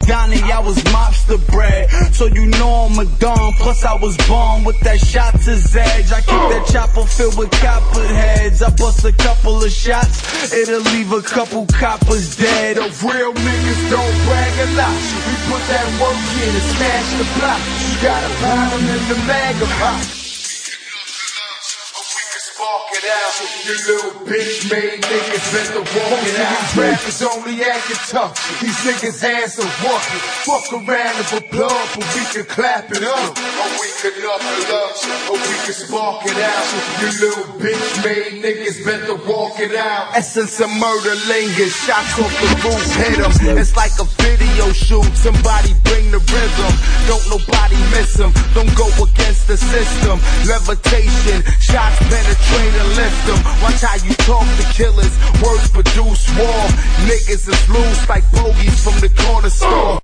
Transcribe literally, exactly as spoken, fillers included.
Donnie, I was mobster bred, so you know I'm a don. Plus I was born with that shot to Zedge. I keep that chopper filled with copper heads. I bust a couple of shots, it'll leave a couple coppers dead. The real niggas don't brag a lot. We put that work in and smash the block. You gotta buy them in the mega pop. Spark it out. You little bitch made niggas better walk it out. These rappers only acting tough. These niggas hands are walking. Fuck around if a blood, but we can clap it up. Or we can knuckle up. Or we can spark it out. You little bitch made niggas better walk it out. Essence of murder lingers. Shots off the roof, hit 'em. It's like a video shoot. Somebody bring the rhythm. Don't nobody miss 'em. Don't go against the system. Levitation. Shots penetrate. Train and lift them. Watch how you talk to killers. Words produce war. Niggas is loose like bogeys from the corner store.